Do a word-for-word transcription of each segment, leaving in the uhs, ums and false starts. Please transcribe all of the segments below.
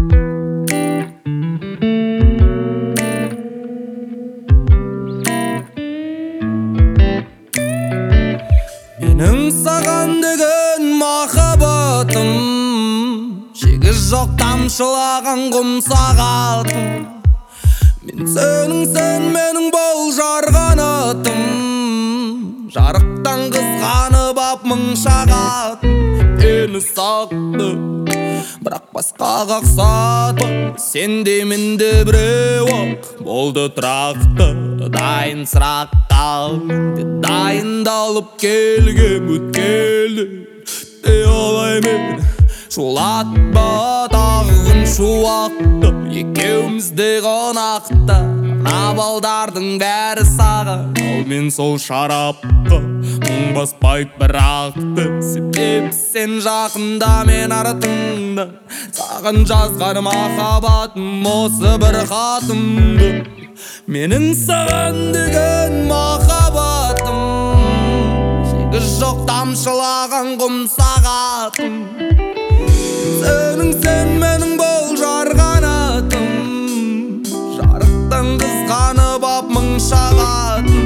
Менің саған деген махаббатым, шегі жоқ тамшылаған құм сағатым. Мен сенің, сен менің бұл жарғанатым, жарықтан қызғанып ап мың шағатым. Мені сақты, бірақ басқаға ұқсатпа. Сенде менде біреу ақ болды тұрақты. Дайын сұраққа дайындалып келгем өткелді. Де олай мен шулатпа тағы күн шуақты. Екеумізде қонақта балдардың бәрі саған, ал мен сол шарапқа мұң баспайды бірақты. Себебі сен жақында мен артыңда, саған жазған махаббатым осы бір хатымды. Менің саған деген махаббатым, шегі жоқ тамшылаған құм сағатым. Сенің, сен менің бұл жарғанатым, жарықтан қызғанып ап мың шағатым.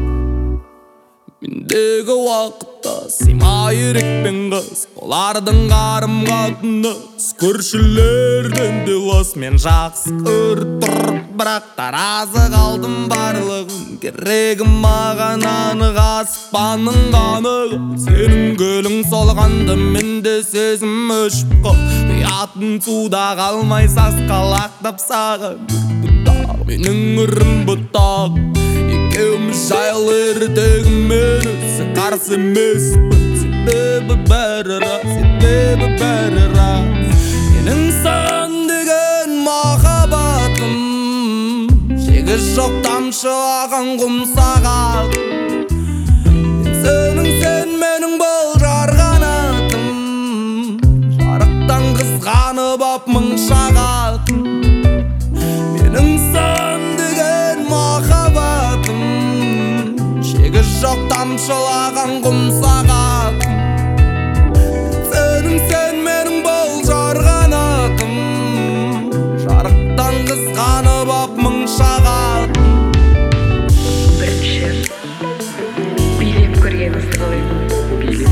Мендегі уақытта сыймай ерекпен қыз, олардың қарым қатынас, көршілерден де лас. Мен жақсы көріп тұрып, бірақ таразы қалдым барлығын. Керегім маған анық, аспанның қанығы. Сенің гүлің солғанды, менде сезім өшіп қал. Ұятын суда қалмай сасқалақтап саған бүрдім. Менің үрім бұтақ, екеуміз жайлы ертегім ерісі қарсы емеспін. Себебі бәрі рас, себебі бәрі рас. Менің саған деген махаббатым, шегі жоқ тамшылаған құм сағатым. Сенің, сен менің бұл жарғанатым, жарықтан қызғанып ап мың шағатым. Менің саған деген махаббатым, шегі жоқ тамшылаған құм сағатым. Сенің, сен менің бұл жарғанатым, жарықтан қызғанып ап мың шағатым. Бірінші билеп көргеніңізді қалай? Билеп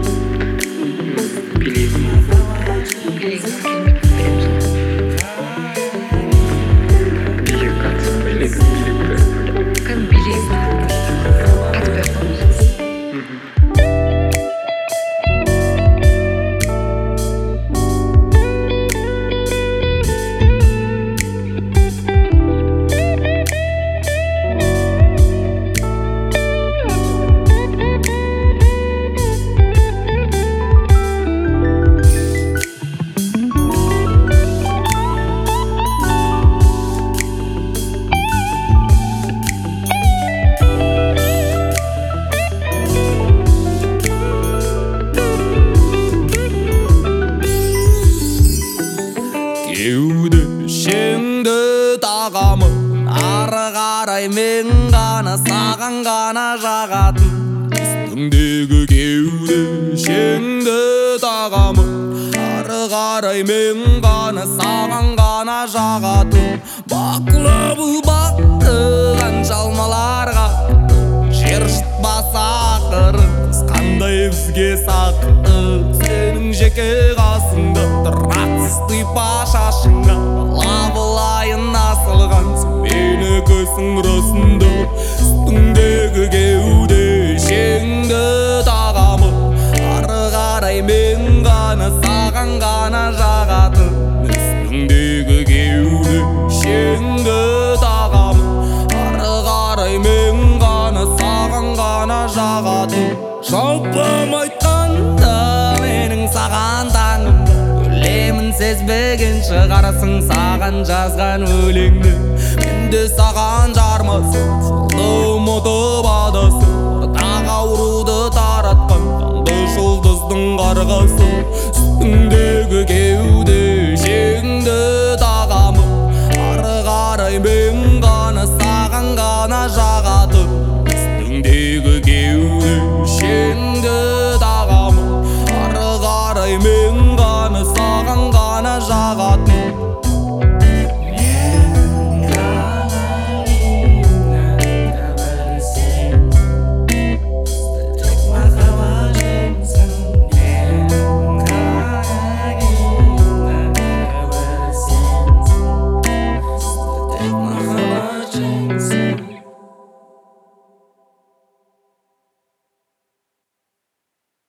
Билеп Білегіңіз келмек білем сол. Билеп қатысып білек Билеп Кән билеп қатып беріп Кеудешеңді тағамын, ары қарай мен ғана саған ғана жағатын. Үстіңдегі кеудешеңді тағамын, ары қарай мен ғана саған ғана жағатын. Бақыла бұл бақты қанша алмаларға, жер жұтпаса ақыры, қыз қандай бізге сақты. Сенің жеке қасыңда тұратсыз па шашыңа, бала болайын асылған, сен менікісің росында. Үстіңдегі кеудешеңді тағамын, ары қарай мен ғана саған ғана жағатын. Үстіңдегі кеудешеңді тағамын, ары қарай мен ғана саған ғана жағатын. Жалпым айтқанда менің саған таңым, өлемін сезбеген шығарсың саған жазған өлеңді. Менде саған жармасың, жолды ұмытып адасың, ортақ ауруды таратқан қанды жұлдыздың қарғасы. Үстіңдегі кеудешеңді тағамын, ары қарай мен ғана саған ғана жағатын. Үстіңдегі кеудешеңді тағамын, ары қарай мен ғана саған ғана жағатын. Билеп